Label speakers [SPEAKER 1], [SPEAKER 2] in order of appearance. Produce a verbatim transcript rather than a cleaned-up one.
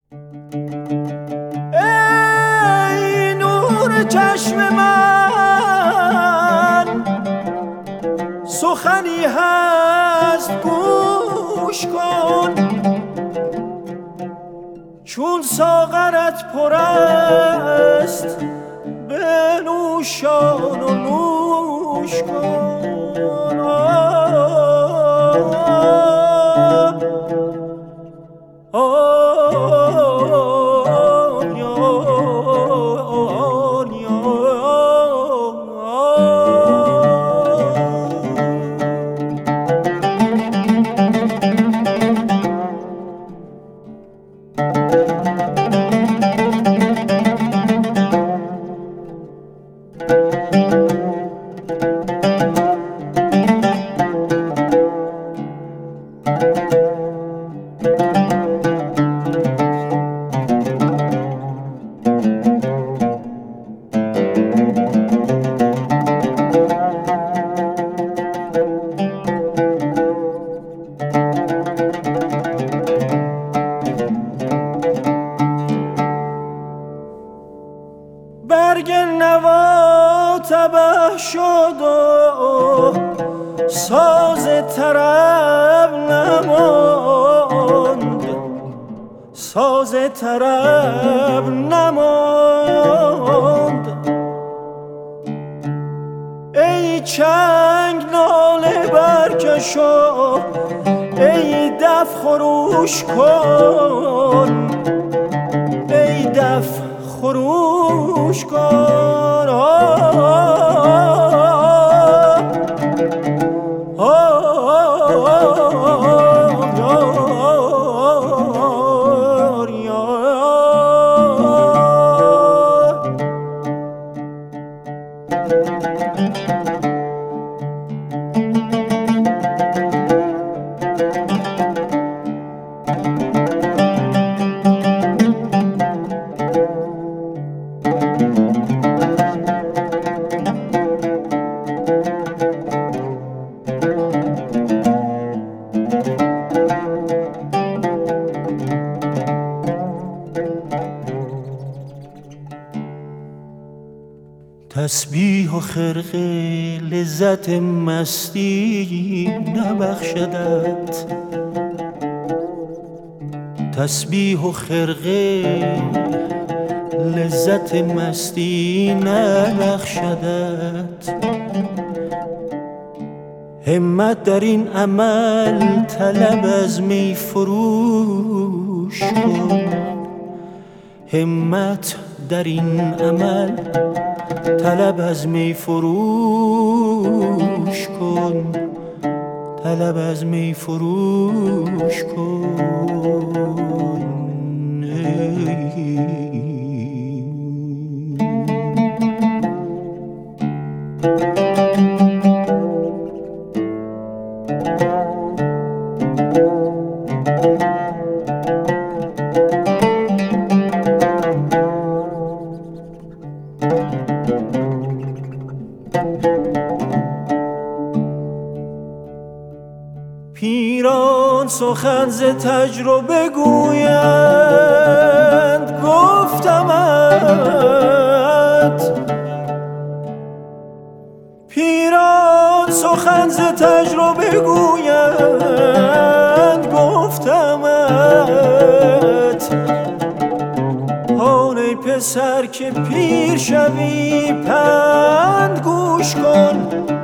[SPEAKER 1] ای نور چشم من، سخنی هست گوش کن. چون ساغرت پر است بنوشان و نوش کن. برگ نوا تبه شد و ساز طرب نماند، ساز طرب نماند. ای چنگ ناله برکش و ای دف خروش کن، ای دف خروش کن. تسبیح و خرقه لذت مستی نبخشدت، تسبیح و خرقه لذت مستی نبخشدت. همت در این عمل طلب از می فروش کن، همت در این عمل طلب از می فروش کن، طلب از می فروش کن. پیران سخن ز تجربه گویند، گفتمت. پیران سخن ز تجربه گویند، گفتمت. آن ای پسر که پیر شوی پند گوش کن،